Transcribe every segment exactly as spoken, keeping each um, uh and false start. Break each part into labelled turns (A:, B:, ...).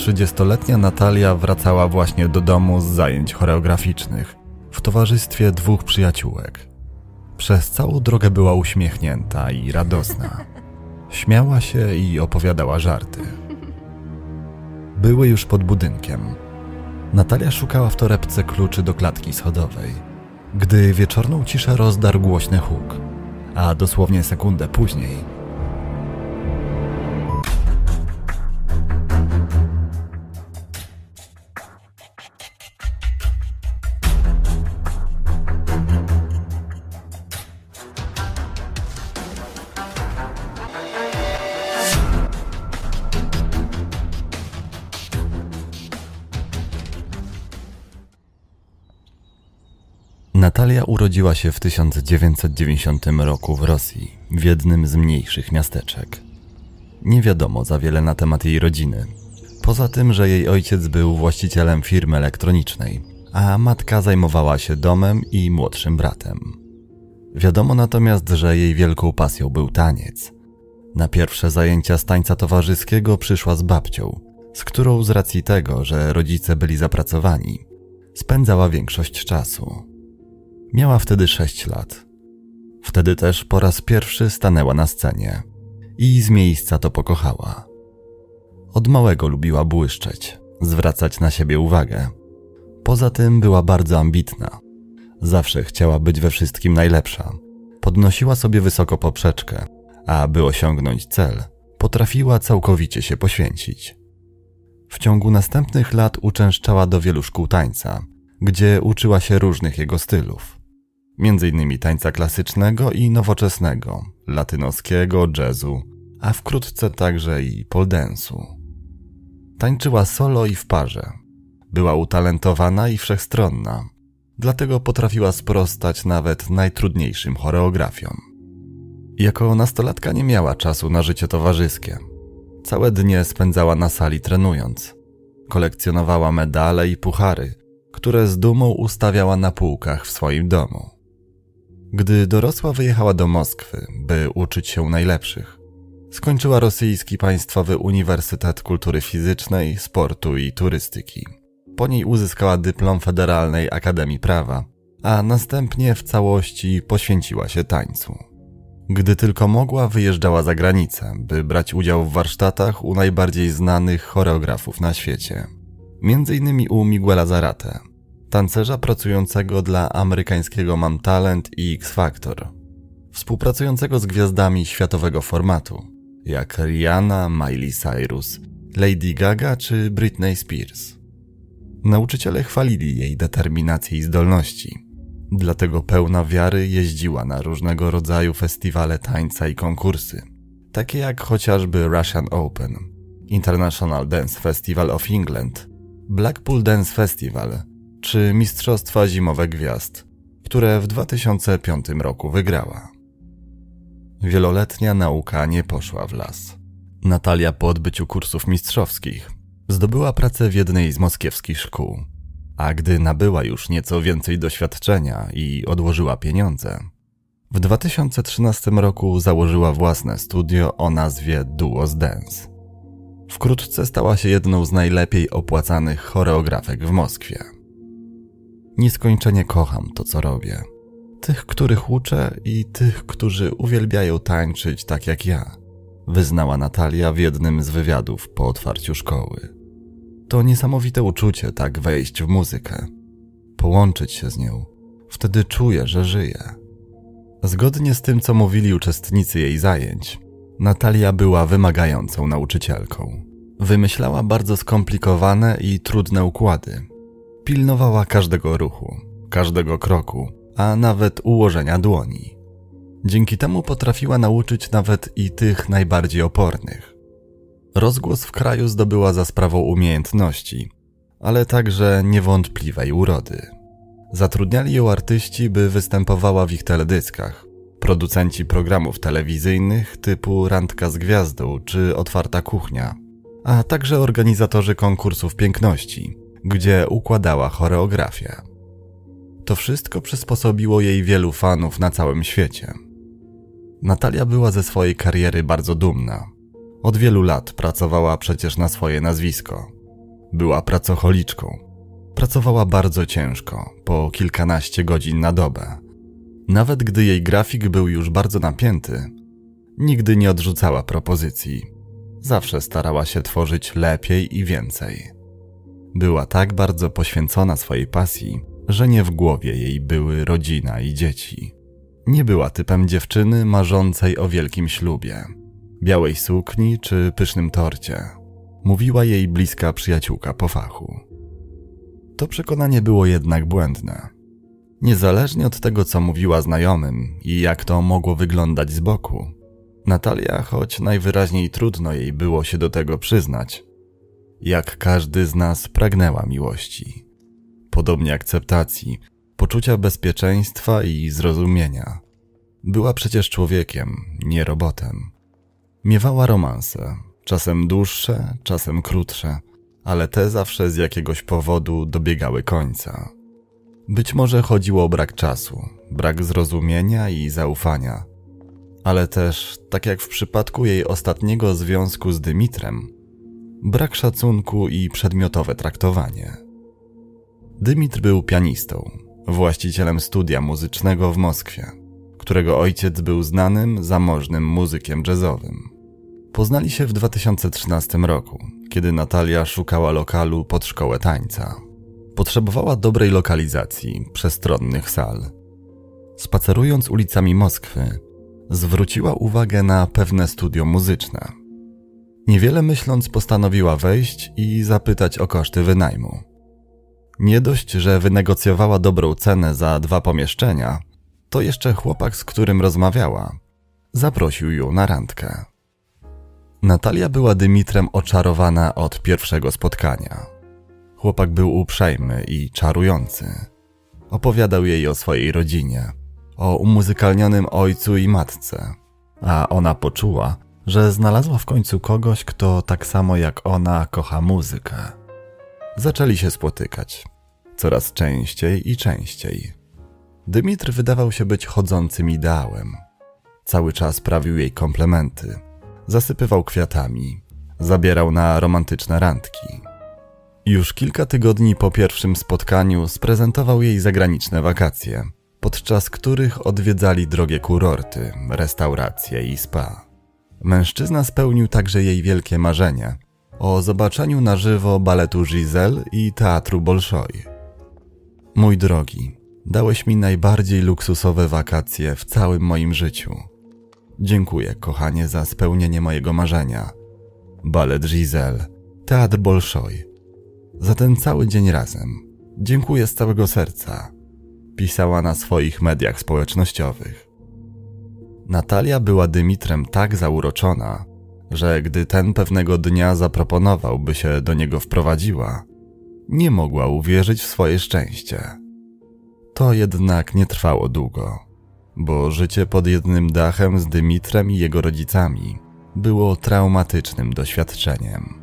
A: trzydziestoletnia Natalia wracała właśnie do domu z zajęć choreograficznych w towarzystwie dwóch przyjaciółek. Przez całą drogę była uśmiechnięta i radosna. Śmiała się i opowiadała żarty. Były już pod budynkiem. Natalia szukała w torebce kluczy do klatki schodowej, gdy wieczorną ciszę rozdarł głośny huk, a dosłownie sekundę później Natalia urodziła się w tysiąc dziewięćset dziewięćdziesiątym roku w Rosji, w jednym z mniejszych miasteczek. Nie wiadomo za wiele na temat jej rodziny, poza tym, że jej ojciec był właścicielem firmy elektronicznej, a matka zajmowała się domem i młodszym bratem. Wiadomo natomiast, że jej wielką pasją był taniec. Na pierwsze zajęcia z tańca towarzyskiego przyszła z babcią, z którą z racji tego, że rodzice byli zapracowani, spędzała większość czasu. Miała wtedy sześć lat. Wtedy też po raz pierwszy stanęła na scenie i z miejsca to pokochała. Od małego lubiła błyszczeć, zwracać na siebie uwagę. Poza tym była bardzo ambitna. Zawsze chciała być we wszystkim najlepsza. Podnosiła sobie wysoko poprzeczkę, a aby osiągnąć cel, potrafiła całkowicie się poświęcić. W ciągu następnych lat uczęszczała do wielu szkół tańca, gdzie uczyła się różnych jego stylów. Między innymi tańca klasycznego i nowoczesnego, latynoskiego, jazzu, a wkrótce także i pole dance'u. Tańczyła solo i w parze. Była utalentowana i wszechstronna, dlatego potrafiła sprostać nawet najtrudniejszym choreografiom. Jako nastolatka nie miała czasu na życie towarzyskie. Całe dnie spędzała na sali trenując. Kolekcjonowała medale i puchary, które z dumą ustawiała na półkach w swoim domu. Gdy dorosła, wyjechała do Moskwy, by uczyć się u najlepszych. Skończyła Rosyjski Państwowy Uniwersytet Kultury Fizycznej, Sportu i Turystyki. Po niej uzyskała dyplom Federalnej Akademii Prawa, a następnie w całości poświęciła się tańcu. Gdy tylko mogła, wyjeżdżała za granicę, by brać udział w warsztatach u najbardziej znanych choreografów na świecie. Między innymi u Miguela Zarate, tancerza pracującego dla amerykańskiego Mam Talent i X Factor, współpracującego z gwiazdami światowego formatu, jak Rihanna, Miley Cyrus, Lady Gaga czy Britney Spears. Nauczyciele chwalili jej determinację i zdolności, dlatego pełna wiary jeździła na różnego rodzaju festiwale tańca i konkursy, takie jak chociażby Russian Open, International Dance Festival of England, Blackpool Dance Festival czy Mistrzostwa Zimowe Gwiazd, które w dwa tysiące piątym roku wygrała. Wieloletnia nauka nie poszła w las. Natalia po odbyciu kursów mistrzowskich zdobyła pracę w jednej z moskiewskich szkół, a gdy nabyła już nieco więcej doświadczenia i odłożyła pieniądze, w dwa tysiące trzynastym roku założyła własne studio o nazwie Duos Dance. Wkrótce stała się jedną z najlepiej opłacanych choreografek w Moskwie. Nieskończenie kocham to, co robię. Tych, których uczę i tych, którzy uwielbiają tańczyć tak jak ja, wyznała Natalia w jednym z wywiadów po otwarciu szkoły. To niesamowite uczucie tak wejść w muzykę, połączyć się z nią. Wtedy czuję, że żyję. Zgodnie z tym, co mówili uczestnicy jej zajęć, Natalia była wymagającą nauczycielką. Wymyślała bardzo skomplikowane i trudne układy. Pilnowała każdego ruchu, każdego kroku, a nawet ułożenia dłoni. Dzięki temu potrafiła nauczyć nawet i tych najbardziej opornych. Rozgłos w kraju zdobyła za sprawą umiejętności, ale także niewątpliwej urody. Zatrudniali ją artyści, by występowała w ich teledyskach, producenci programów telewizyjnych typu Randka z Gwiazdą czy Otwarta Kuchnia, a także organizatorzy konkursów piękności, gdzie układała choreografię. To wszystko przysposobiło jej wielu fanów na całym świecie. Natalia była ze swojej kariery bardzo dumna. Od wielu lat pracowała przecież na swoje nazwisko. Była pracocholiczką. Pracowała bardzo ciężko, po kilkanaście godzin na dobę. Nawet gdy jej grafik był już bardzo napięty, nigdy nie odrzucała propozycji. Zawsze starała się tworzyć lepiej i więcej. Była tak bardzo poświęcona swojej pasji, że nie w głowie jej były rodzina i dzieci. Nie była typem dziewczyny marzącej o wielkim ślubie, białej sukni czy pysznym torcie. Mówiła jej bliska przyjaciółka po fachu. To przekonanie było jednak błędne. Niezależnie od tego, co mówiła znajomym i jak to mogło wyglądać z boku, Natalia, choć najwyraźniej trudno jej było się do tego przyznać, jak każdy z nas pragnęła miłości, podobnie akceptacji, poczucia bezpieczeństwa i zrozumienia. Była przecież człowiekiem, nie robotem. Miewała romanse, czasem dłuższe, czasem krótsze, ale te zawsze z jakiegoś powodu dobiegały końca. Być może chodziło o brak czasu, brak zrozumienia i zaufania, ale też, tak jak w przypadku jej ostatniego związku z Dymitrem, brak szacunku i przedmiotowe traktowanie. Dymitr był pianistą, właścicielem studia muzycznego w Moskwie, którego ojciec był znanym, zamożnym muzykiem jazzowym. Poznali się w dwa tysiące trzynastym roku, kiedy Natalia szukała lokalu pod szkołę tańca. Potrzebowała dobrej lokalizacji, przestronnych sal. Spacerując ulicami Moskwy, zwróciła uwagę na pewne studio muzyczne. Niewiele myśląc, postanowiła wejść i zapytać o koszty wynajmu. Nie dość, że wynegocjowała dobrą cenę za dwa pomieszczenia, to jeszcze chłopak, z którym rozmawiała, zaprosił ją na randkę. Natalia była Dymitrem oczarowana od pierwszego spotkania. Chłopak był uprzejmy i czarujący. Opowiadał jej o swojej rodzinie, o umuzykalnionym ojcu i matce, a ona poczuła, że znalazła w końcu kogoś, kto tak samo jak ona kocha muzykę. Zaczęli się spotykać, coraz częściej i częściej. Dymitr wydawał się być chodzącym ideałem. Cały czas prawił jej komplementy, zasypywał kwiatami, zabierał na romantyczne randki. Już kilka tygodni po pierwszym spotkaniu sprezentował jej zagraniczne wakacje, podczas których odwiedzali drogie kurorty, restauracje i spa. Mężczyzna spełnił także jej wielkie marzenie o zobaczeniu na żywo baletu Giselle i teatru Bolszoi. Mój drogi, dałeś mi najbardziej luksusowe wakacje w całym moim życiu. Dziękuję, kochanie, za spełnienie mojego marzenia. Balet Giselle, teatr Bolszoi. Za ten cały dzień razem. Dziękuję z całego serca. Pisała na swoich mediach społecznościowych. Natalia była Dymitrem tak zauroczona, że gdy ten pewnego dnia zaproponował, by się do niego wprowadziła, nie mogła uwierzyć w swoje szczęście. To jednak nie trwało długo, bo życie pod jednym dachem z Dymitrem i jego rodzicami było traumatycznym doświadczeniem.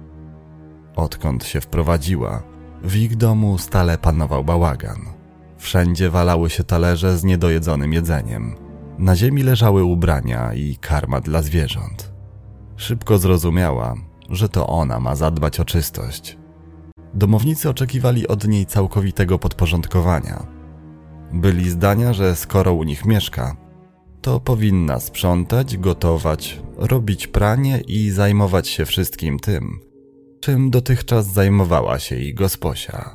A: Odkąd się wprowadziła, w ich domu stale panował bałagan. Wszędzie walały się talerze z niedojedzonym jedzeniem. Na ziemi leżały ubrania i karma dla zwierząt. Szybko zrozumiała, że to ona ma zadbać o czystość. Domownicy oczekiwali od niej całkowitego podporządkowania. Byli zdania, że skoro u nich mieszka, to powinna sprzątać, gotować, robić pranie i zajmować się wszystkim tym, czym dotychczas zajmowała się ich gosposia.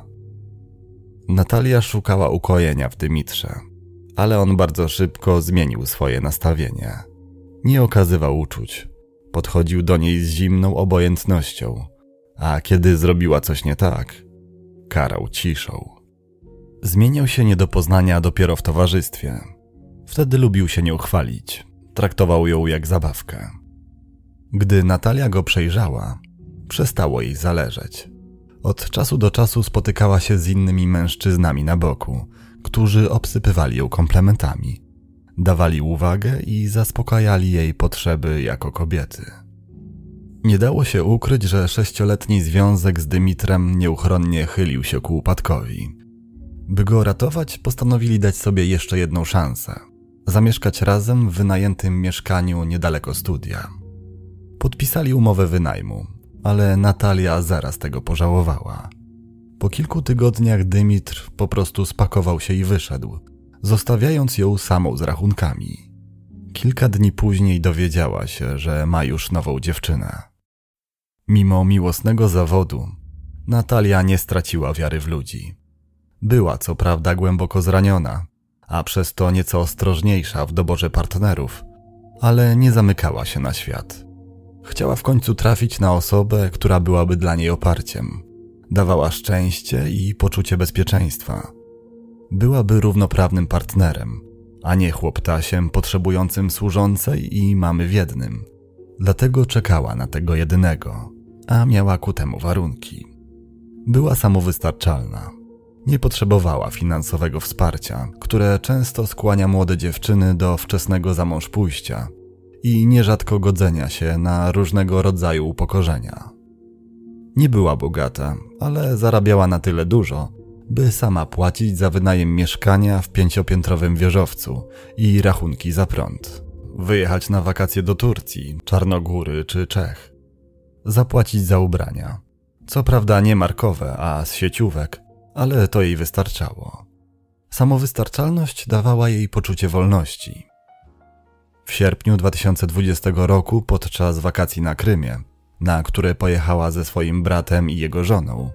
A: Natalia szukała ukojenia w Dymitrze, ale on bardzo szybko zmienił swoje nastawienie. Nie okazywał uczuć, podchodził do niej z zimną obojętnością, a kiedy zrobiła coś nie tak, karał ciszą. Zmieniał się nie do poznania dopiero w towarzystwie. Wtedy lubił się nią chwalić, traktował ją jak zabawkę. Gdy Natalia go przejrzała, przestało jej zależeć. Od czasu do czasu spotykała się z innymi mężczyznami na boku, którzy obsypywali ją komplementami, dawali uwagę i zaspokajali jej potrzeby jako kobiety. Nie dało się ukryć, że sześcioletni związek z Dymitrem nieuchronnie chylił się ku upadkowi. By go ratować, postanowili dać sobie jeszcze jedną szansę. Zamieszkać razem w wynajętym mieszkaniu niedaleko studia. Podpisali umowę wynajmu, ale Natalia zaraz tego pożałowała. Po kilku tygodniach Dymitr po prostu spakował się i wyszedł, zostawiając ją samą z rachunkami. Kilka dni później dowiedziała się, że ma już nową dziewczynę. Mimo miłosnego zawodu, Natalia nie straciła wiary w ludzi. Była co prawda głęboko zraniona, a przez to nieco ostrożniejsza w doborze partnerów, ale nie zamykała się na świat. Chciała w końcu trafić na osobę, która byłaby dla niej oparciem. Dawała szczęście i poczucie bezpieczeństwa. Byłaby równoprawnym partnerem, a nie chłoptasiem potrzebującym służącej i mamy w jednym. Dlatego czekała na tego jedynego, a miała ku temu warunki. Była samowystarczalna. Nie potrzebowała finansowego wsparcia, które często skłania młode dziewczyny do wczesnego zamążpójścia i nierzadko godzenia się na różnego rodzaju upokorzenia. Nie była bogata, ale zarabiała na tyle dużo, by sama płacić za wynajem mieszkania w pięciopiętrowym wieżowcu i rachunki za prąd. Wyjechać na wakacje do Turcji, Czarnogóry czy Czech. Zapłacić za ubrania. Co prawda nie markowe, a z sieciówek, ale to jej wystarczało. Samowystarczalność dawała jej poczucie wolności. W sierpniu dwa tysiące dwudziestego roku, podczas wakacji na Krymie, na które pojechała ze swoim bratem i jego żoną,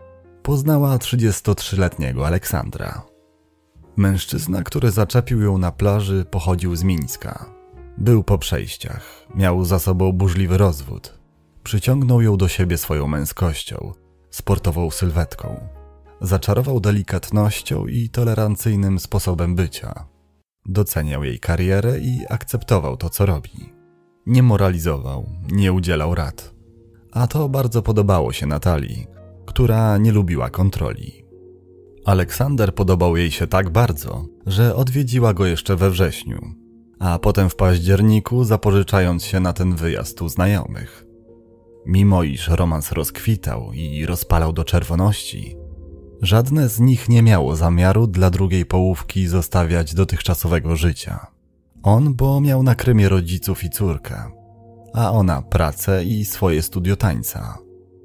A: poznała trzydziestotrzyletniego Aleksandra. Mężczyzna, który zaczepił ją na plaży, pochodził z Mińska. Był po przejściach, miał za sobą burzliwy rozwód. Przyciągnął ją do siebie swoją męskością, sportową sylwetką. Zaczarował delikatnością i tolerancyjnym sposobem bycia. Doceniał jej karierę i akceptował to, co robi. Nie moralizował, nie udzielał rad. A to bardzo podobało się Natalii, która nie lubiła kontroli. Aleksander podobał jej się tak bardzo, że odwiedziła go jeszcze we wrześniu, a potem w październiku zapożyczając się na ten wyjazd u znajomych. Mimo iż romans rozkwitał i rozpalał do czerwoności, żadne z nich nie miało zamiaru dla drugiej połówki zostawiać dotychczasowego życia. On, bo miał na Krymie rodziców i córkę, a ona pracę i swoje studio tańca.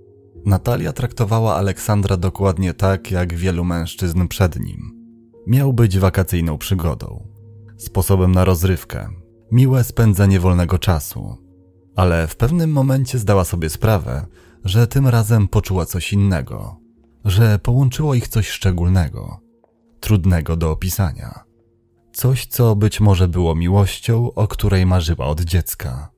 A: Natalia traktowała Aleksandra dokładnie tak, jak wielu mężczyzn przed nim. Miał być wakacyjną przygodą, sposobem na rozrywkę, miłe spędzenie wolnego czasu. Ale w pewnym momencie zdała sobie sprawę, że tym razem poczuła coś innego, że połączyło ich coś szczególnego, trudnego do opisania. Coś, co być może było miłością, o której marzyła od dziecka.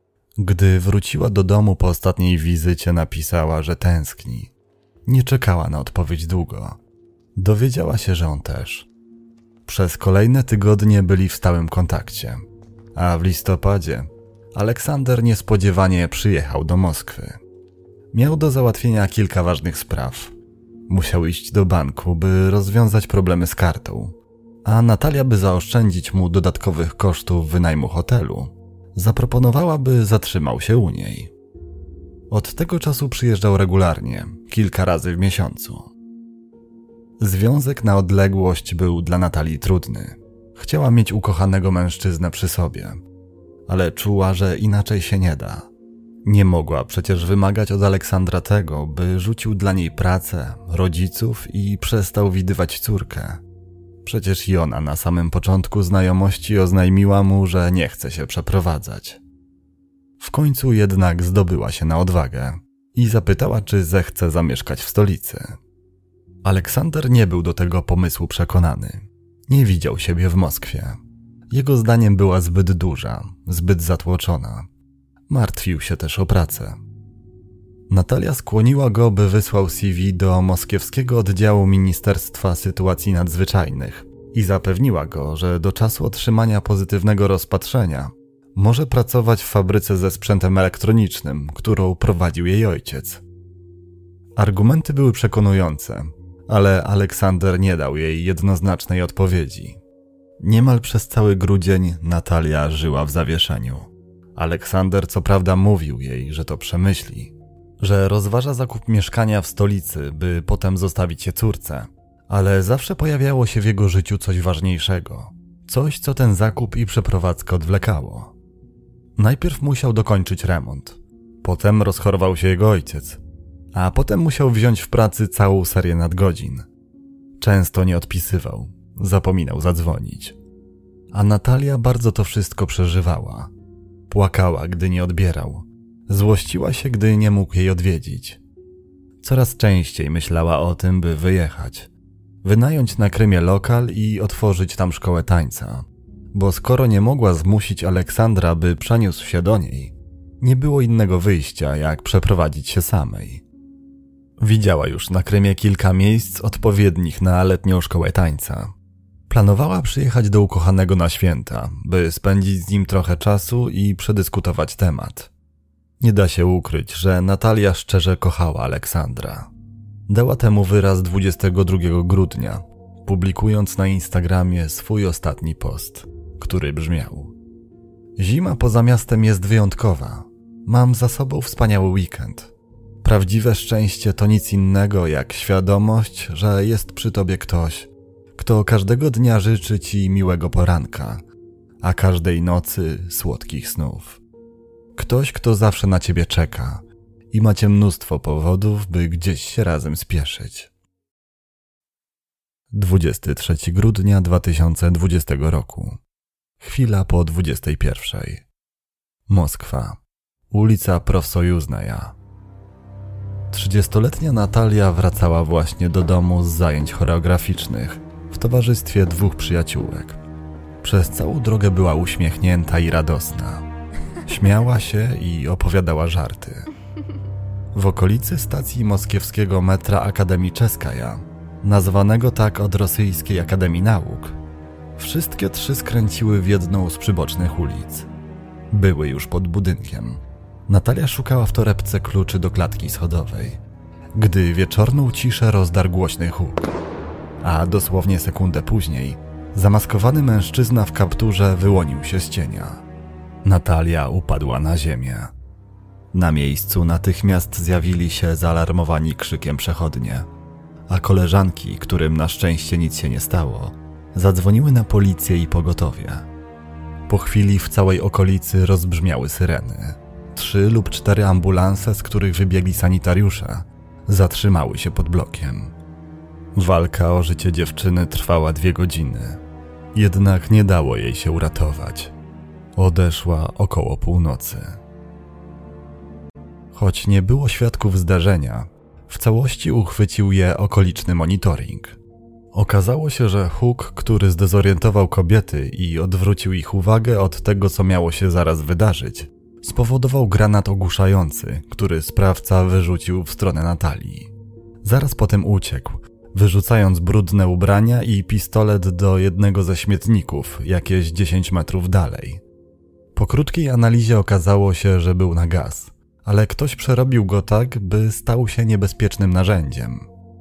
A: Gdy wróciła do domu po ostatniej wizycie, napisała, że tęskni. Nie czekała na odpowiedź długo. Dowiedziała się, że on też. Przez kolejne tygodnie byli w stałym kontakcie, a w listopadzie Aleksander niespodziewanie przyjechał do Moskwy. Miał do załatwienia kilka ważnych spraw. Musiał iść do banku, by rozwiązać problemy z kartą, a Natalia, by zaoszczędzić mu dodatkowych kosztów wynajmu hotelu, zaproponowała, by zatrzymał się u niej. Od tego czasu przyjeżdżał regularnie, kilka razy w miesiącu. Związek na odległość był dla Natalii trudny. Chciała mieć ukochanego mężczyznę przy sobie, ale czuła, że inaczej się nie da. Nie mogła przecież wymagać od Aleksandra tego, by rzucił dla niej pracę, rodziców i przestał widywać córkę. Przecież i ona na samym początku znajomości oznajmiła mu, że nie chce się przeprowadzać. W końcu jednak zdobyła się na odwagę i zapytała, czy zechce zamieszkać w stolicy. Aleksander nie był do tego pomysłu przekonany. Nie widział siebie w Moskwie. Jego zdaniem była zbyt duża, zbyt zatłoczona. Martwił się też o pracę. Natalia skłoniła go, by wysłał C V do moskiewskiego oddziału Ministerstwa Sytuacji Nadzwyczajnych i zapewniła go, że do czasu otrzymania pozytywnego rozpatrzenia może pracować w fabryce ze sprzętem elektronicznym, którą prowadził jej ojciec. Argumenty były przekonujące, ale Aleksander nie dał jej jednoznacznej odpowiedzi. Niemal przez cały grudzień Natalia żyła w zawieszeniu. Aleksander co prawda mówił jej, że to przemyśli, że rozważa zakup mieszkania w stolicy, by potem zostawić je córce, ale zawsze pojawiało się w jego życiu coś ważniejszego, coś, co ten zakup i przeprowadzkę odwlekało. Najpierw musiał dokończyć remont, Potem rozchorował się jego ojciec, a potem musiał wziąć w pracy całą serię nadgodzin. Często nie odpisywał, zapominał zadzwonić. A Natalia bardzo to wszystko przeżywała. Płakała, gdy nie odbierał. Złościła się, gdy nie mógł jej odwiedzić. Coraz częściej myślała o tym, by wyjechać. Wynająć na Krymie lokal i otworzyć tam szkołę tańca. Bo skoro nie mogła zmusić Aleksandra, by przeniósł się do niej, nie było innego wyjścia, jak przeprowadzić się samej. Widziała już na Krymie kilka miejsc odpowiednich na letnią szkołę tańca. Planowała przyjechać do ukochanego na święta, by spędzić z nim trochę czasu i przedyskutować temat. Nie da się ukryć, że Natalia szczerze kochała Aleksandra. Dała temu wyraz dwudziestego drugiego grudnia, publikując na Instagramie swój ostatni post, który brzmiał: Zima poza miastem jest wyjątkowa. Mam za sobą wspaniały weekend. Prawdziwe szczęście to nic innego jak świadomość, że jest przy tobie ktoś, kto każdego dnia życzy ci miłego poranka, a każdej nocy słodkich snów. Ktoś, kto zawsze na ciebie czeka i macie mnóstwo powodów, by gdzieś się razem spieszyć. dwudziestego trzeciego grudnia dwa tysiące dwudziestego roku. Chwila po dwudziestej pierwszej. Moskwa. Ulica Profsojuznaja. Trzydziestoletnia Natalia wracała właśnie do domu z zajęć choreograficznych w towarzystwie dwóch przyjaciółek. Przez całą drogę była uśmiechnięta i radosna. Śmiała się i opowiadała żarty. W okolicy stacji moskiewskiego metra Akademii Czeskaja, nazwanego tak od rosyjskiej Akademii Nauk, wszystkie trzy skręciły w jedną z przybocznych ulic. Były już pod budynkiem. Natalia szukała w torebce kluczy do klatki schodowej, gdy wieczorną ciszę rozdarł głośny huk, a dosłownie sekundę później zamaskowany mężczyzna w kapturze wyłonił się z cienia. Natalia upadła na ziemię. Na miejscu natychmiast zjawili się zaalarmowani krzykiem przechodnie, a koleżanki, którym na szczęście nic się nie stało, zadzwoniły na policję i pogotowie. Po chwili w całej okolicy rozbrzmiały syreny. Trzy lub cztery ambulanse, z których wybiegli sanitariusze, zatrzymały się pod blokiem. Walka o życie dziewczyny trwała dwie godziny. Jednak nie dało jej się uratować. Odeszła około północy. Choć nie było świadków zdarzenia, w całości uchwycił je okoliczny monitoring. Okazało się, że huk, który zdezorientował kobiety i odwrócił ich uwagę od tego, co miało się zaraz wydarzyć, spowodował granat ogłuszający, który sprawca wyrzucił w stronę Natalii. Zaraz potem uciekł, wyrzucając brudne ubrania i pistolet do jednego ze śmietników, jakieś dziesięć metrów dalej. Po krótkiej analizie okazało się, że był na gaz, ale ktoś przerobił go tak, by stał się niebezpiecznym narzędziem.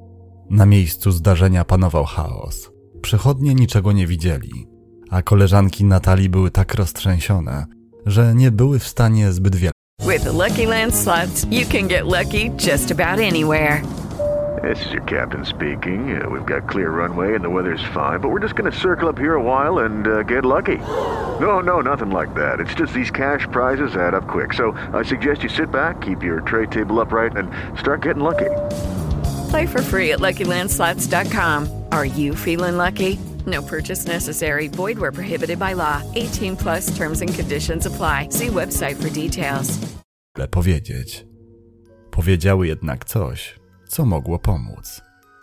A: Na miejscu zdarzenia panował chaos. Przechodnie niczego nie widzieli, a koleżanki Natalii były tak roztrzęsione, że nie były w stanie zbyt wiele.
B: With the Lucky Land Slots, you can get lucky just about anywhere.
C: This is your captain speaking. Uh, we've got clear runway and the weather's fine, but we're just going to circle up here a while and uh, get lucky. No, no, nothing like that. It's just these cash prizes add up quick. So I suggest you sit back, keep your tray table upright, and start getting lucky.
B: Play for free at Lucky Land Slots dot com. Are you feeling lucky? No purchase necessary. Void where prohibited by law. eighteen plus terms and conditions apply. See website for details.
A: Powiedzieć. Powiedziały jednak coś, co mogło pomóc.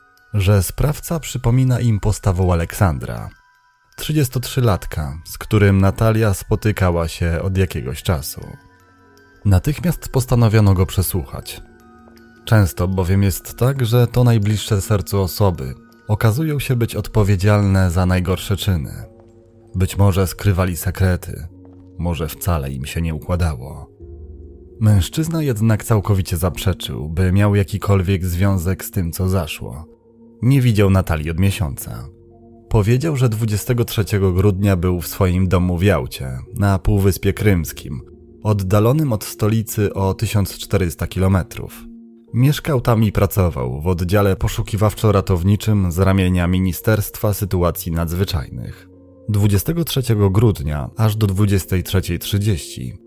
A: Że sprawca przypomina im postawą Aleksandra, trzydziestotrzylatka, z którym Natalia spotykała się od jakiegoś czasu. Natychmiast postanowiono go przesłuchać. Często bowiem jest tak, że to najbliższe sercu osoby okazują się być odpowiedzialne za najgorsze czyny. Być może skrywali sekrety, może wcale im się nie układało. Mężczyzna jednak całkowicie zaprzeczył, by miał jakikolwiek związek z tym, co zaszło. Nie widział Natalii od miesiąca. Powiedział, że dwudziestego trzeciego grudnia był w swoim domu w Jałcie, na Półwyspie Krymskim, oddalonym od stolicy o tysiąc czterysta kilometrów. Mieszkał tam i pracował w oddziale poszukiwawczo-ratowniczym z ramienia Ministerstwa Sytuacji Nadzwyczajnych. dwudziestego trzeciego grudnia aż do dwudziestej trzeciej trzydzieści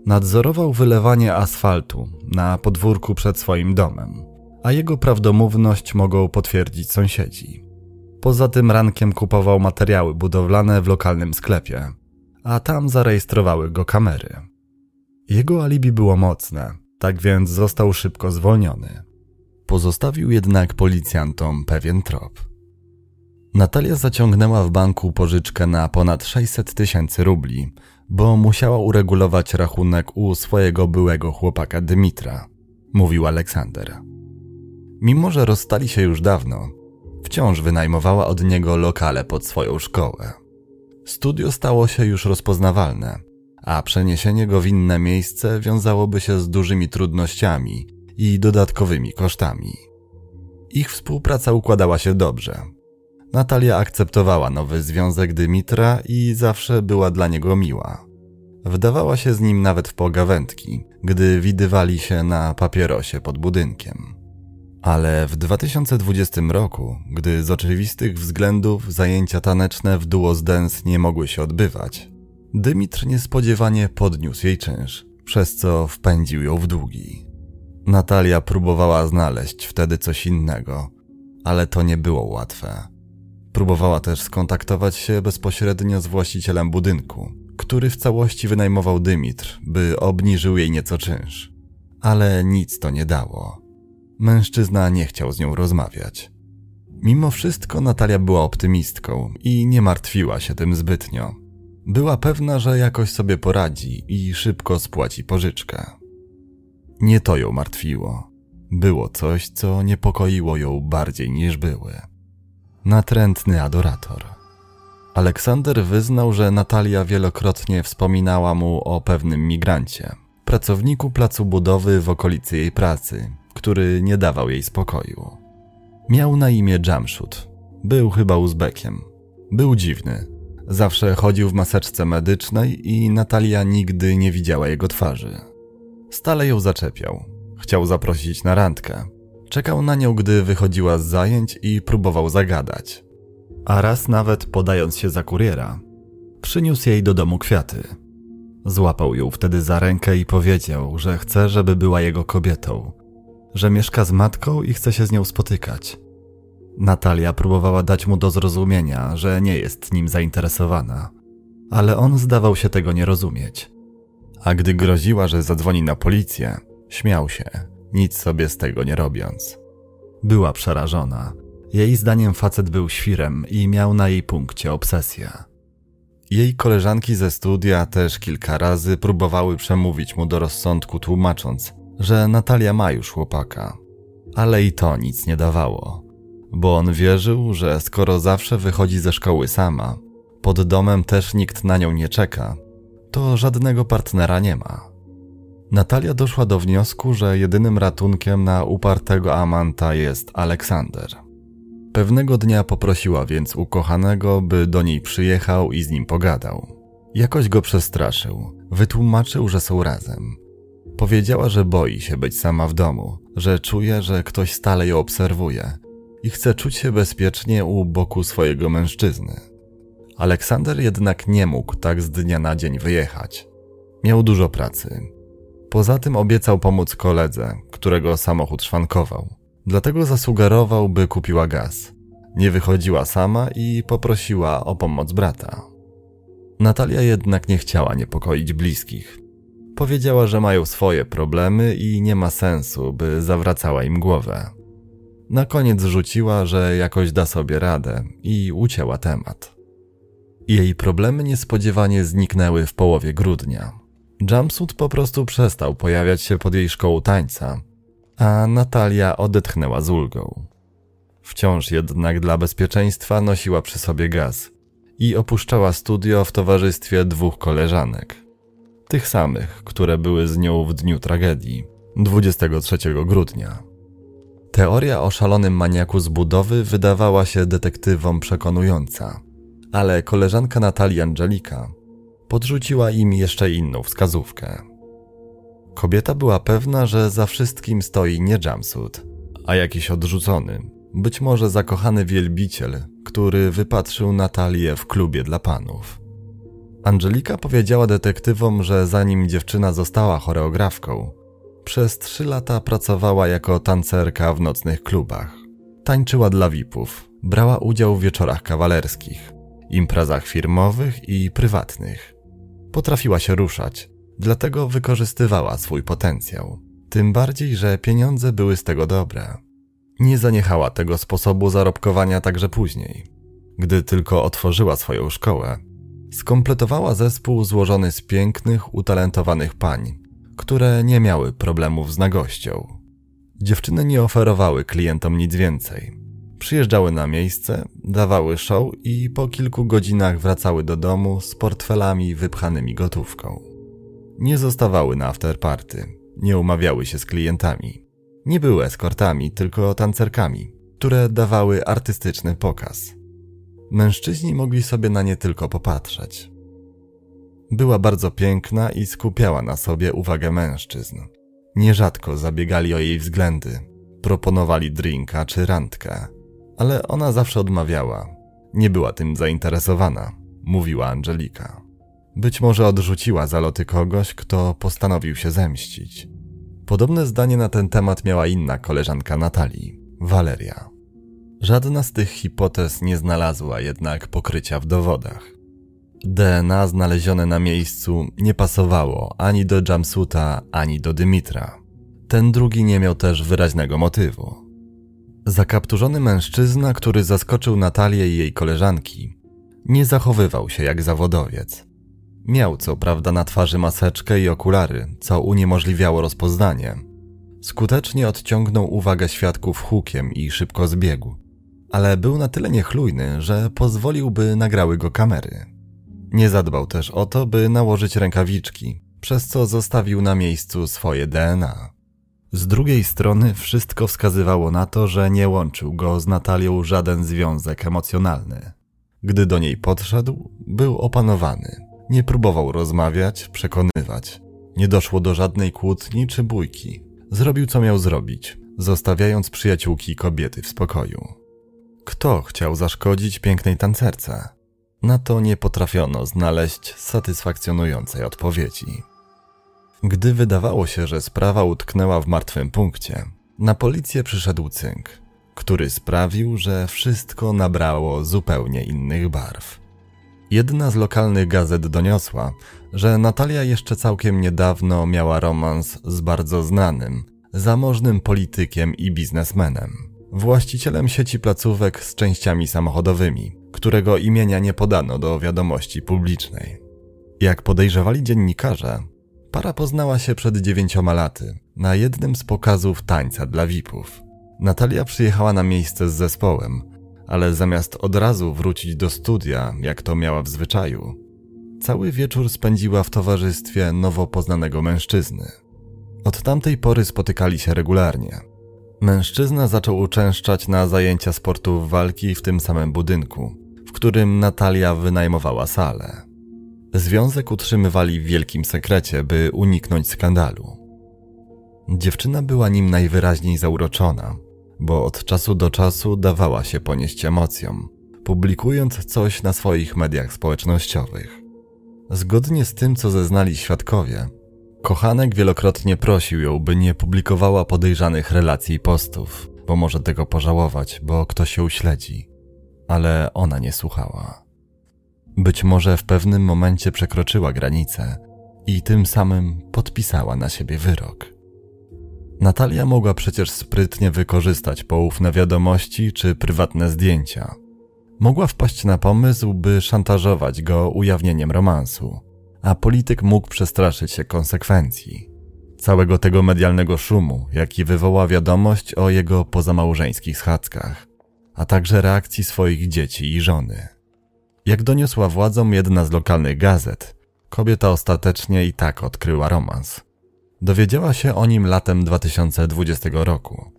A: Nadzorował wylewanie asfaltu na podwórku przed swoim domem, a jego prawdomówność mogą potwierdzić sąsiedzi. Poza tym rankiem kupował materiały budowlane w lokalnym sklepie, a tam zarejestrowały go kamery. Jego alibi było mocne, tak więc został szybko zwolniony. Pozostawił jednak policjantom pewien trop. Natalia zaciągnęła w banku pożyczkę na ponad sześćset tysięcy rubli, bo musiała uregulować rachunek u swojego byłego chłopaka Dymitra, mówił Aleksander. Mimo że rozstali się już dawno, wciąż wynajmowała od niego lokale pod swoją szkołę. Studio stało się już rozpoznawalne, a przeniesienie go w inne miejsce wiązałoby się z dużymi trudnościami i dodatkowymi kosztami. Ich współpraca układała się dobrze. Natalia akceptowała nowy związek Dymitra i zawsze była dla niego miła. Wdawała się z nim nawet w pogawędki, gdy widywali się na papierosie pod budynkiem. Ale w dwa tysiące dwudziestym roku, gdy z oczywistych względów zajęcia taneczne w Duos Dance nie mogły się odbywać, Dymitr niespodziewanie podniósł jej czynsz, przez co wpędził ją w długi. Natalia próbowała znaleźć wtedy coś innego, ale to nie było łatwe. Próbowała też skontaktować się bezpośrednio z właścicielem budynku, który w całości wynajmował Dymitr, by obniżył jej nieco czynsz. Ale nic to nie dało. Mężczyzna nie chciał z nią rozmawiać. Mimo wszystko Natalia była optymistką i nie martwiła się tym zbytnio. Była pewna, że jakoś sobie poradzi i szybko spłaci pożyczkę. Nie to ją martwiło. Było coś, co niepokoiło ją bardziej niż były. Natrętny adorator. Aleksander wyznał, że Natalia wielokrotnie wspominała mu o pewnym migrancie, pracowniku placu budowy w okolicy jej pracy, który nie dawał jej spokoju. Miał na imię Jamshud. Był chyba Uzbekiem. Był dziwny. Zawsze chodził w maseczce medycznej i Natalia nigdy nie widziała jego twarzy. Stale ją zaczepiał. Chciał zaprosić na randkę. Czekał na nią, gdy wychodziła z zajęć i próbował zagadać. A raz nawet, podając się za kuriera, przyniósł jej do domu kwiaty. Złapał ją wtedy za rękę i powiedział, że chce, żeby była jego kobietą, że mieszka z matką i chce się z nią spotykać. Natalia próbowała dać mu do zrozumienia, że nie jest nim zainteresowana, ale on zdawał się tego nie rozumieć. A gdy groziła, że zadzwoni na policję, śmiał się, nic sobie z tego nie robiąc. Była przerażona. Jej zdaniem facet był świrem i miał na jej punkcie obsesję. Jej koleżanki ze studia też kilka razy próbowały przemówić mu do rozsądku, tłumacząc, że Natalia ma już chłopaka. Ale i to nic nie dawało, bo on wierzył, że skoro zawsze wychodzi ze szkoły sama, pod domem też nikt na nią nie czeka, to żadnego partnera nie ma. Natalia doszła do wniosku, że jedynym ratunkiem na upartego amanta jest Aleksander. Pewnego dnia poprosiła więc ukochanego, by do niej przyjechał i z nim pogadał. Jakoś go przestraszył, wytłumaczył, że są razem. Powiedziała, że boi się być sama w domu, że czuje, że ktoś stale ją obserwuje i chce czuć się bezpiecznie u boku swojego mężczyzny. Aleksander jednak nie mógł tak z dnia na dzień wyjechać. Miał dużo pracy. Poza tym obiecał pomóc koledze, którego samochód szwankował. Dlatego zasugerował, by kupiła gaz. Nie wychodziła sama i poprosiła o pomoc brata. Natalia jednak nie chciała niepokoić bliskich. Powiedziała, że mają swoje problemy i nie ma sensu, by zawracała im głowę. Na koniec rzuciła, że jakoś da sobie radę i ucięła temat. Jej problemy niespodziewanie zniknęły w połowie grudnia. Jamshud po prostu przestał pojawiać się pod jej szkołą tańca, a Natalia odetchnęła z ulgą. Wciąż jednak dla bezpieczeństwa nosiła przy sobie gaz i opuszczała studio w towarzystwie dwóch koleżanek. Tych samych, które były z nią w dniu tragedii, dwudziestego trzeciego grudnia. Teoria o szalonym maniaku z budowy wydawała się detektywom przekonująca, ale koleżanka Natalii, Angelika, podrzuciła im jeszcze inną wskazówkę. Kobieta była pewna, że za wszystkim stoi nie Jamshud, a jakiś odrzucony, być może zakochany wielbiciel, który wypatrzył Natalię w klubie dla panów. Angelika powiedziała detektywom, że zanim dziewczyna została choreografką, przez trzy lata pracowała jako tancerka w nocnych klubach. Tańczyła dla V I P-ów, brała udział w wieczorach kawalerskich, imprezach firmowych i prywatnych. Potrafiła się ruszać, dlatego wykorzystywała swój potencjał. Tym bardziej, że pieniądze były z tego dobre. Nie zaniechała tego sposobu zarobkowania także później. Gdy tylko otworzyła swoją szkołę, skompletowała zespół złożony z pięknych, utalentowanych pań, które nie miały problemów z nagością. Dziewczyny nie oferowały klientom nic więcej. Przyjeżdżały na miejsce, dawały show i po kilku godzinach wracały do domu z portfelami wypchanymi gotówką. Nie zostawały na afterparty, nie umawiały się z klientami. Nie były eskortami, tylko tancerkami, które dawały artystyczny pokaz. Mężczyźni mogli sobie na nie tylko popatrzeć. Była bardzo piękna i skupiała na sobie uwagę mężczyzn. Nierzadko zabiegali o jej względy, proponowali drinka czy randkę, ale ona zawsze odmawiała. Nie była tym zainteresowana, mówiła Angelika. Być może odrzuciła zaloty kogoś, kto postanowił się zemścić. Podobne zdanie na ten temat miała inna koleżanka Natalii, Valeria. Żadna z tych hipotez nie znalazła jednak pokrycia w dowodach. D N A znalezione na miejscu nie pasowało ani do jumpsuita, ani do Dymitra. Ten drugi nie miał też wyraźnego motywu. Zakapturzony mężczyzna, który zaskoczył Natalię i jej koleżanki, nie zachowywał się jak zawodowiec. Miał co prawda na twarzy maseczkę i okulary, co uniemożliwiało rozpoznanie. Skutecznie odciągnął uwagę świadków hukiem i szybko zbiegł, ale był na tyle niechlujny, że pozwolił, by nagrały go kamery. Nie zadbał też o to, by nałożyć rękawiczki, przez co zostawił na miejscu swoje D N A. Z drugiej strony wszystko wskazywało na to, że nie łączył go z Natalią żaden związek emocjonalny. Gdy do niej podszedł, był opanowany. Nie próbował rozmawiać, przekonywać. Nie doszło do żadnej kłótni czy bójki. Zrobił co miał zrobić, zostawiając przyjaciółki kobiety w spokoju. Kto chciał zaszkodzić pięknej tancerce? Na to nie potrafiono znaleźć satysfakcjonującej odpowiedzi. Gdy wydawało się, że sprawa utknęła w martwym punkcie, na policję przyszedł cynk, który sprawił, że wszystko nabrało zupełnie innych barw. Jedna z lokalnych gazet doniosła, że Natalia jeszcze całkiem niedawno miała romans z bardzo znanym, zamożnym politykiem i biznesmenem, właścicielem sieci placówek z częściami samochodowymi, którego imienia nie podano do wiadomości publicznej. Jak podejrzewali dziennikarze, para poznała się przed dziewięcioma laty na jednym z pokazów tańca dla V I P-ów. Natalia przyjechała na miejsce z zespołem, ale zamiast od razu wrócić do studia, jak to miała w zwyczaju, cały wieczór spędziła w towarzystwie nowo poznanego mężczyzny. Od tamtej pory spotykali się regularnie. Mężczyzna zaczął uczęszczać na zajęcia sportów walki w tym samym budynku, w którym Natalia wynajmowała salę. Związek utrzymywali w wielkim sekrecie, by uniknąć skandalu. Dziewczyna była nim najwyraźniej zauroczona, bo od czasu do czasu dawała się ponieść emocjom, publikując coś na swoich mediach społecznościowych. Zgodnie z tym, co zeznali świadkowie, kochanek wielokrotnie prosił ją, by nie publikowała podejrzanych relacji i postów, bo może tego pożałować, bo ktoś ją śledzi. Ale ona nie słuchała. Być może w pewnym momencie przekroczyła granicę i tym samym podpisała na siebie wyrok. Natalia mogła przecież sprytnie wykorzystać poufne wiadomości czy prywatne zdjęcia. Mogła wpaść na pomysł, by szantażować go ujawnieniem romansu, a polityk mógł przestraszyć się konsekwencji. Całego tego medialnego szumu, jaki wywoła wiadomość o jego pozamałżeńskich schadzkach, a także reakcji swoich dzieci i żony. Jak doniosła władzom jedna z lokalnych gazet, kobieta ostatecznie i tak odkryła romans. Dowiedziała się o nim latem dwa tysiące dwudziestego roku.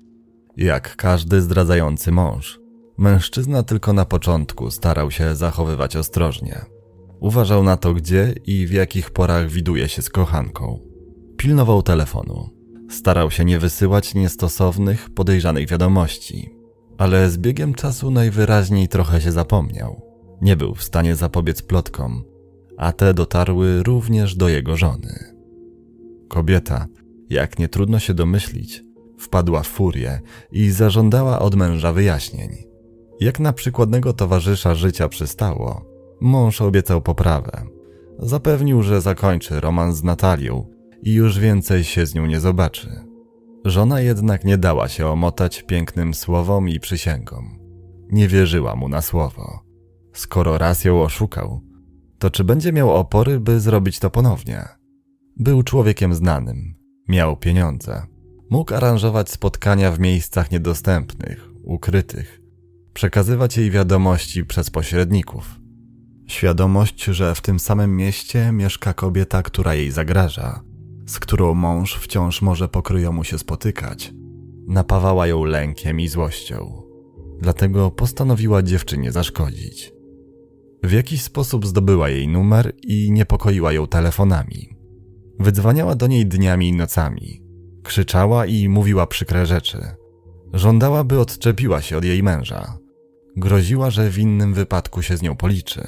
A: Jak każdy zdradzający mąż, mężczyzna tylko na początku starał się zachowywać ostrożnie. Uważał na to, gdzie i w jakich porach widuje się z kochanką. Pilnował telefonu. Starał się nie wysyłać niestosownych, podejrzanych wiadomości. Ale z biegiem czasu najwyraźniej trochę się zapomniał. Nie był w stanie zapobiec plotkom, a te dotarły również do jego żony. Kobieta, jak nie trudno się domyślić, wpadła w furię i zażądała od męża wyjaśnień. Jak na przykładnego towarzysza życia przystało, mąż obiecał poprawę. Zapewnił, że zakończy romans z Natalią i już więcej się z nią nie zobaczy. Żona jednak nie dała się omotać pięknym słowom i przysięgom. Nie wierzyła mu na słowo. Skoro raz ją oszukał, to czy będzie miał opory, by zrobić to ponownie? Był człowiekiem znanym, miał pieniądze, mógł aranżować spotkania w miejscach niedostępnych, ukrytych, przekazywać jej wiadomości przez pośredników. Świadomość, że w tym samym mieście mieszka kobieta, która jej zagraża, z którą mąż wciąż może pokryjomu się spotykać, napawała ją lękiem i złością. Dlatego postanowiła dziewczynie zaszkodzić. W jakiś sposób zdobyła jej numer i niepokoiła ją telefonami. Wydzwaniała do niej dniami i nocami. Krzyczała i mówiła przykre rzeczy. Żądała, by odczepiła się od jej męża. Groziła, że w innym wypadku się z nią policzy.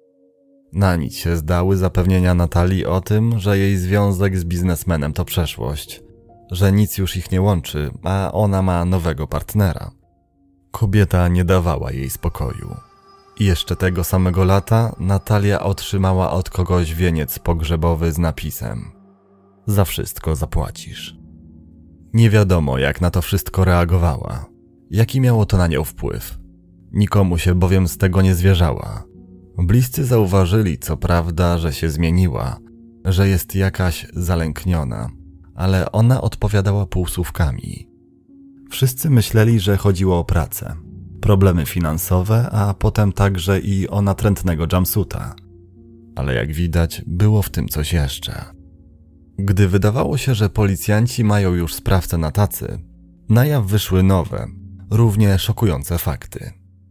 A: Na nic się zdały zapewnienia Natalii o tym, że jej związek z biznesmenem to przeszłość, że nic już ich nie łączy, a ona ma nowego partnera. Kobieta nie dawała jej spokoju. I jeszcze tego samego lata Natalia otrzymała od kogoś wieniec pogrzebowy z napisem: za wszystko zapłacisz. Nie wiadomo, jak na to wszystko reagowała, jaki miało to na nią wpływ. Nikomu się bowiem z tego nie zwierzała. Bliscy zauważyli, co prawda, że się zmieniła, że jest jakaś zalękniona, ale ona odpowiadała półsłówkami. Wszyscy myśleli, że chodziło o pracę, problemy finansowe, a potem także i o natrętnego jumpsuita. Ale jak widać, było w tym coś jeszcze. Gdy wydawało się, że policjanci mają już sprawcę na tacy, na jaw wyszły nowe, równie szokujące fakty.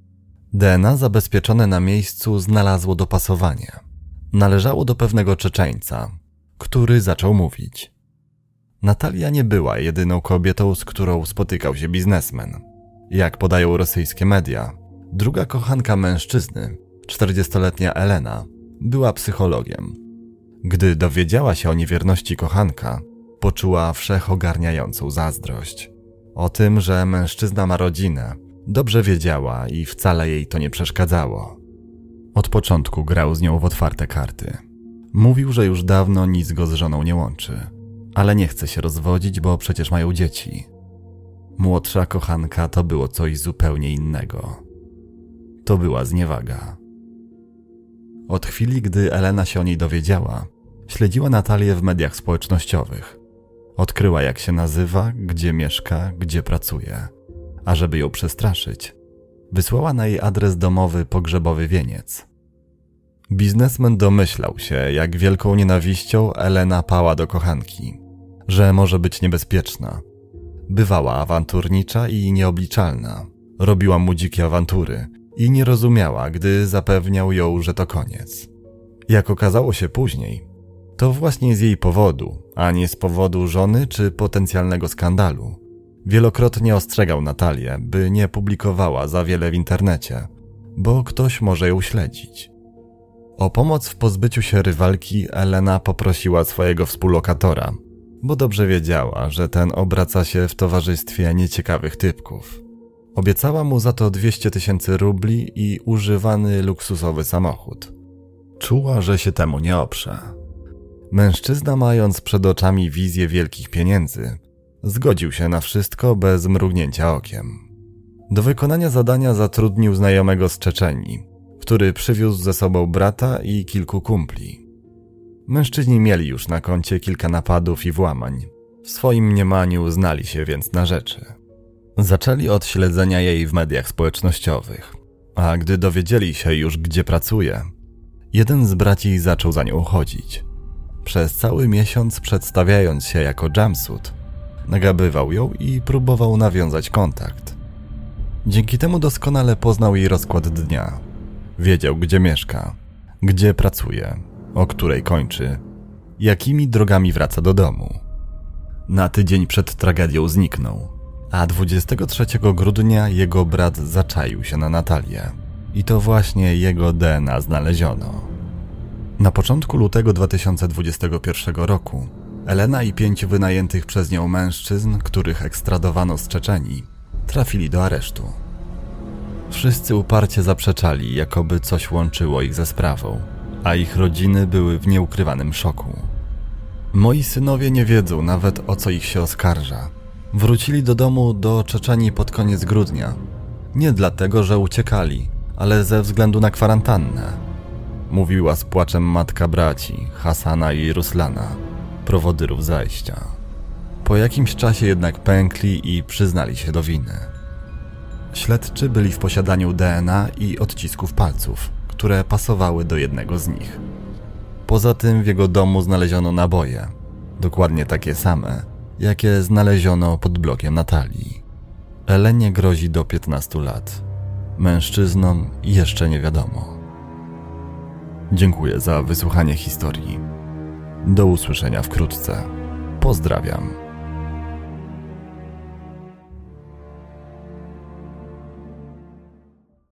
A: D N A zabezpieczone na miejscu znalazło dopasowanie. Należało do pewnego Czeczeńca, który zaczął mówić. Natalia nie była jedyną kobietą, z którą spotykał się biznesmen. Jak podają rosyjskie media, druga kochanka mężczyzny, czterdziestoletnia Elena, była psychologiem. Gdy dowiedziała się o niewierności kochanka, poczuła wszechogarniającą zazdrość. O tym, że mężczyzna ma rodzinę, dobrze wiedziała i wcale jej to nie przeszkadzało. Od początku grał z nią w otwarte karty. Mówił, że już dawno nic go z żoną nie łączy, ale nie chce się rozwodzić, bo przecież mają dzieci. Młodsza kochanka to było coś zupełnie innego. To była zniewaga. Od chwili, gdy Elena się o niej dowiedziała, śledziła Natalię w mediach społecznościowych. Odkryła, jak się nazywa, gdzie mieszka, gdzie pracuje. A żeby ją przestraszyć, wysłała na jej adres domowy pogrzebowy wieniec. Biznesmen domyślał się, jak wielką nienawiścią Elena pała do kochanki, że może być niebezpieczna. Bywała awanturnicza i nieobliczalna, robiła mu dzikie awantury i nie rozumiała, gdy zapewniał ją, że to koniec. Jak okazało się później, to właśnie z jej powodu, a nie z powodu żony czy potencjalnego skandalu. Wielokrotnie ostrzegał Natalię, by nie publikowała za wiele w internecie, bo ktoś może ją śledzić. O pomoc w pozbyciu się rywalki Elena poprosiła swojego współlokatora, bo dobrze wiedziała, że ten obraca się w towarzystwie nieciekawych typków. Obiecała mu za to dwieście tysięcy rubli i używany luksusowy samochód. Czuła, że się temu nie oprze. Mężczyzna, mając przed oczami wizję wielkich pieniędzy, zgodził się na wszystko bez mrugnięcia okiem. Do wykonania zadania zatrudnił znajomego z Czeczenii, który przywiózł ze sobą brata i kilku kumpli. Mężczyźni mieli już na koncie kilka napadów i włamań. W swoim mniemaniu znali się więc na rzeczy. Zaczęli od śledzenia jej w mediach społecznościowych, a gdy dowiedzieli się już, gdzie pracuje, jeden z braci zaczął za nią chodzić. Przez cały miesiąc, przedstawiając się jako jumpsuit, nagabywał ją i próbował nawiązać kontakt. Dzięki temu doskonale poznał jej rozkład dnia. Wiedział, gdzie mieszka, gdzie pracuje, o której kończy, jakimi drogami wraca do domu. Na tydzień przed tragedią zniknął, a dwudziestego trzeciego grudnia jego brat zaczaił się na Natalię i to właśnie jego D N A znaleziono. Na początku lutego dwa tysiące dwudziestego pierwszego roku Elena i pięciu wynajętych przez nią mężczyzn, których ekstradowano z Czeczenii, trafili do aresztu. Wszyscy uparcie zaprzeczali, jakoby coś łączyło ich ze sprawą, a ich rodziny były w nieukrywanym szoku. Moi synowie nie wiedzą nawet, o co ich się oskarża. Wrócili do domu do Czeczenii pod koniec grudnia. Nie dlatego, że uciekali, ale ze względu na kwarantannę. Mówiła z płaczem matka braci, Hasana i Ruslana, prowodyrów zajścia. Po jakimś czasie jednak pękli i przyznali się do winy. Śledczy byli w posiadaniu D N A i odcisków palców, które pasowały do jednego z nich. Poza tym w jego domu znaleziono naboje, dokładnie takie same, jakie znaleziono pod blokiem Natalii. Elenie grozi do piętnastu lat. Mężczyznom jeszcze nie wiadomo. Dziękuję za wysłuchanie historii. Do usłyszenia wkrótce. Pozdrawiam.